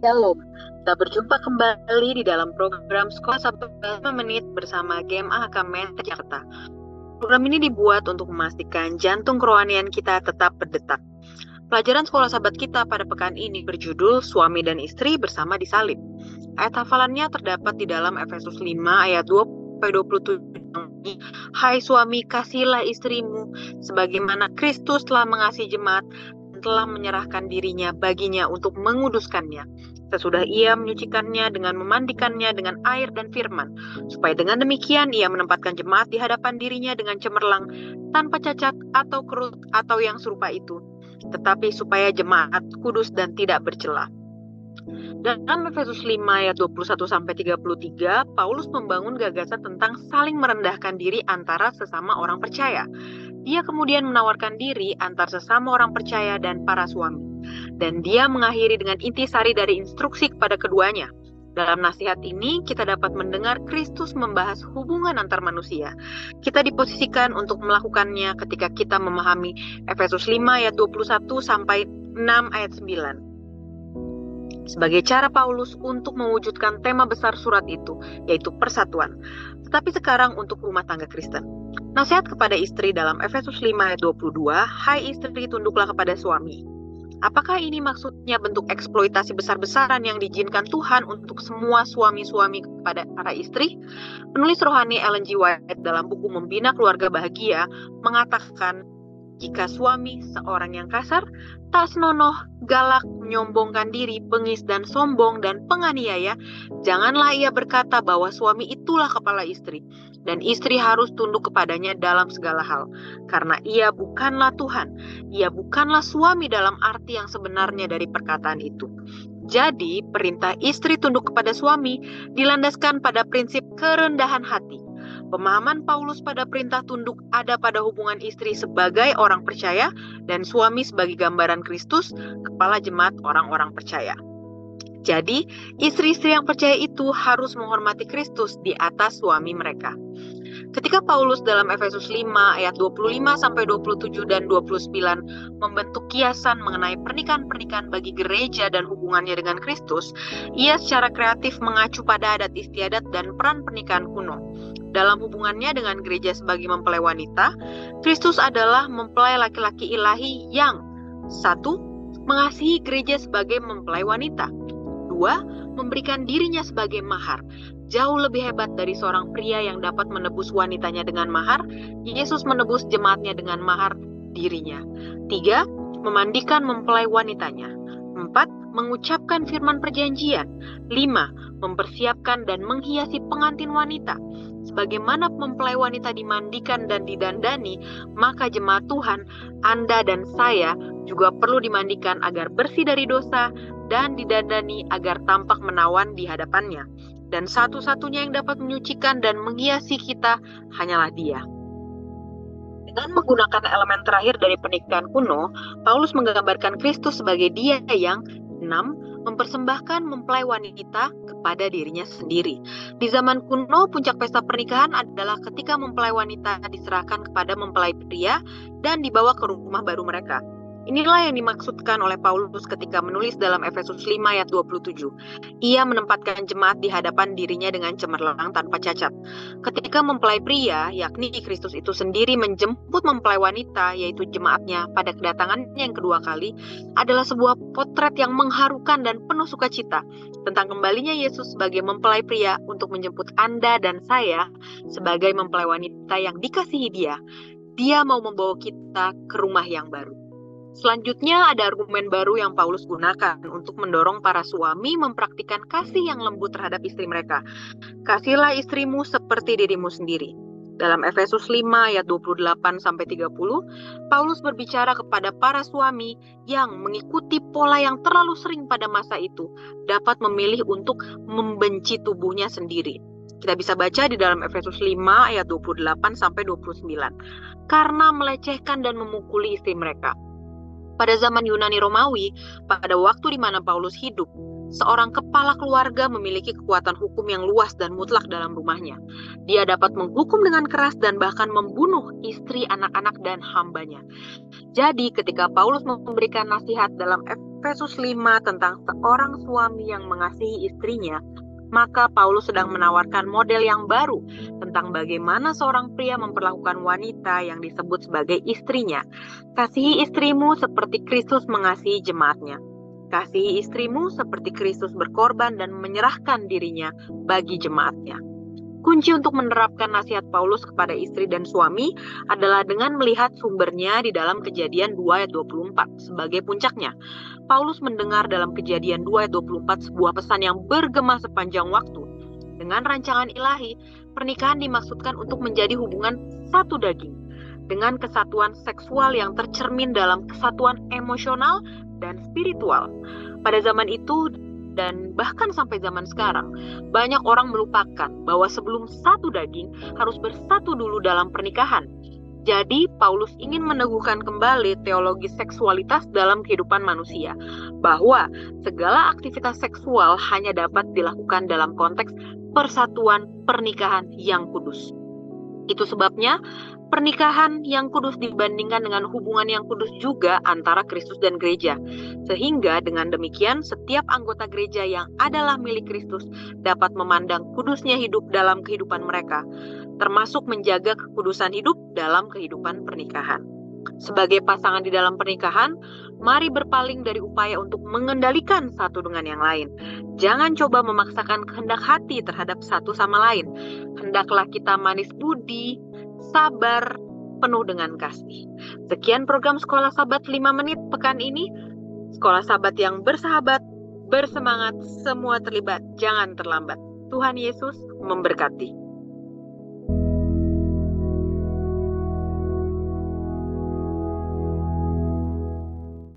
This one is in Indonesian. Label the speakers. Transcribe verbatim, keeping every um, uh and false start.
Speaker 1: Shalom, kita berjumpa kembali di dalam program Sekolah Sahabat lima Menit bersama G M A H K Mente Jakarta. Program ini dibuat untuk memastikan jantung kerohanian kita tetap berdetak. Pelajaran Sekolah Sahabat kita pada pekan ini berjudul Suami dan Istri Bersama di Salib. Ayat hafalannya terdapat di dalam Efesus lima ayat dua sampai dua puluh tujuh. Hai suami, kasihilah istrimu sebagaimana Kristus telah mengasihi jemaat dan telah menyerahkan dirinya baginya untuk menguduskannya, sesudah ia menyucikannya dengan memandikannya dengan air dan firman, supaya dengan demikian ia menempatkan jemaat di hadapan dirinya dengan cemerlang, tanpa cacat atau kerut atau yang serupa itu, tetapi supaya jemaat kudus dan tidak bercela. Dalam Efesus lima ayat dua puluh satu sampai tiga puluh tiga, Paulus membangun gagasan tentang saling merendahkan diri antara sesama orang percaya. Dia kemudian menawarkan diri antar sesama orang percaya dan para suami. Dan dia mengakhiri dengan intisari dari instruksi kepada keduanya. Dalam nasihat ini, kita dapat mendengar Kristus membahas hubungan antar manusia. Kita diposisikan untuk melakukannya ketika kita memahami Efesus lima ayat dua puluh satu sampai enam ayat sembilan. Sebagai cara Paulus untuk mewujudkan tema besar surat itu, yaitu persatuan. Tetapi sekarang untuk rumah tangga Kristen. Nasihat kepada istri dalam Efesus lima ayat dua puluh dua, hai istri, tunduklah kepada suami. Apakah ini maksudnya bentuk eksploitasi besar-besaran yang diizinkan Tuhan untuk semua suami-suami kepada para istri? Penulis rohani Ellen G. White dalam buku Membina Keluarga Bahagia mengatakan, jika suami seorang yang kasar, tak senonoh, galak, menyombongkan diri, bengis dan sombong dan penganiaya, janganlah ia berkata bahwa suami itulah kepala istri, dan istri harus tunduk kepadanya dalam segala hal, karena ia bukanlah Tuhan, ia bukanlah suami dalam arti yang sebenarnya dari perkataan itu. Jadi, perintah istri tunduk kepada suami dilandaskan pada prinsip kerendahan hati. Pemahaman Paulus pada perintah tunduk ada pada hubungan istri sebagai orang percaya dan suami sebagai gambaran Kristus, kepala jemaat orang-orang percaya. Jadi, istri-istri yang percaya itu harus menghormati Kristus di atas suami mereka. Ketika Paulus dalam Efesus lima ayat dua puluh lima sampai dua puluh tujuh dan dua puluh sembilan membentuk kiasan mengenai pernikahan-pernikahan bagi gereja dan hubungannya dengan Kristus, ia secara kreatif mengacu pada adat istiadat dan peran pernikahan kuno. Dalam hubungannya dengan gereja sebagai mempelai wanita, Kristus adalah mempelai laki-laki ilahi yang satu, mengasihi gereja sebagai mempelai wanita. Dua, memberikan dirinya sebagai mahar. Jauh lebih hebat dari seorang pria yang dapat menebus wanitanya dengan mahar, Yesus menebus jemaatnya dengan mahar dirinya. Tiga, memandikan mempelai wanitanya. Empat, mengucapkan firman perjanjian. Lima, mempersiapkan dan menghiasi pengantin wanita. Sebagaimana mempelai wanita dimandikan dan didandani, maka jemaat Tuhan, Anda dan saya juga perlu dimandikan agar bersih dari dosa dan didandani agar tampak menawan di hadapannya. Dan satu-satunya yang dapat menyucikan dan menghiasi kita hanyalah Dia. Dengan menggunakan elemen terakhir dari pernikahan kuno, Paulus menggambarkan Kristus sebagai Dia yang enam, mempersembahkan mempelai wanita kepada dirinya sendiri. Di zaman kuno, puncak pesta pernikahan adalah ketika mempelai wanita diserahkan kepada mempelai pria dan dibawa ke rumah baru mereka. Inilah yang dimaksudkan oleh Paulus ketika menulis dalam Efesus lima ayat dua puluh tujuh. Ia menempatkan jemaat di hadapan dirinya dengan cemerlang tanpa cacat. Ketika mempelai pria, yakni Kristus itu sendiri menjemput mempelai wanita, yaitu jemaatnya pada kedatangannya yang kedua kali, adalah sebuah potret yang mengharukan dan penuh sukacita tentang kembalinya Yesus sebagai mempelai pria untuk menjemput Anda dan saya sebagai mempelai wanita yang dikasihi Dia. Dia mau membawa kita ke rumah yang baru. Selanjutnya ada argumen baru yang Paulus gunakan untuk mendorong para suami mempraktikkan kasih yang lembut terhadap istri mereka. Kasihilah istrimu seperti dirimu sendiri. Dalam Efesus lima ayat dua puluh delapan sampai tiga puluh, Paulus berbicara kepada para suami yang mengikuti pola yang terlalu sering pada masa itu, dapat memilih untuk membenci tubuhnya sendiri. Kita bisa baca di dalam Efesus lima ayat dua puluh delapan sampai dua puluh sembilan. Karena melecehkan dan memukuli istri mereka. Pada zaman Yunani Romawi, pada waktu di mana Paulus hidup, seorang kepala keluarga memiliki kekuatan hukum yang luas dan mutlak dalam rumahnya. Dia dapat menghukum dengan keras dan bahkan membunuh istri, anak-anak, dan hambanya. Jadi ketika Paulus memberikan nasihat dalam Efesus lima tentang seorang suami yang mengasihi istrinya, maka Paulus sedang menawarkan model yang baru tentang bagaimana seorang pria memperlakukan wanita yang disebut sebagai istrinya. Kasihi istrimu seperti Kristus mengasihi jemaatnya. Kasihi istrimu seperti Kristus berkorban dan menyerahkan dirinya bagi jemaatnya. Kunci untuk menerapkan nasihat Paulus kepada istri dan suami adalah dengan melihat sumbernya di dalam Kejadian dua ayat dua puluh empat sebagai puncaknya. Paulus mendengar dalam Kejadian dua ayat dua puluh empat sebuah pesan yang bergema sepanjang waktu. Dengan rancangan ilahi, pernikahan dimaksudkan untuk menjadi hubungan satu daging, dengan kesatuan seksual yang tercermin dalam kesatuan emosional dan spiritual. Pada zaman itu, dan bahkan sampai zaman sekarang, banyak orang melupakan bahwa sebelum satu daging harus bersatu dulu dalam pernikahan. Jadi, Paulus ingin meneguhkan kembali teologi seksualitas dalam kehidupan manusia, bahwa segala aktivitas seksual hanya dapat dilakukan dalam konteks persatuan pernikahan yang kudus. Itu sebabnya pernikahan yang kudus dibandingkan dengan hubungan yang kudus juga antara Kristus dan gereja. Sehingga dengan demikian setiap anggota gereja yang adalah milik Kristus dapat memandang kudusnya hidup dalam kehidupan mereka, termasuk menjaga kekudusan hidup dalam kehidupan pernikahan. Sebagai pasangan di dalam pernikahan, mari berpaling dari upaya untuk mengendalikan satu dengan yang lain. Jangan coba memaksakan kehendak hati terhadap satu sama lain. Hendaklah kita manis budi, sabar, penuh dengan kasih. Sekian program Sekolah Sabat lima menit pekan ini. Sekolah Sabat yang bersahabat, bersemangat, semua terlibat, jangan terlambat. Tuhan Yesus memberkati.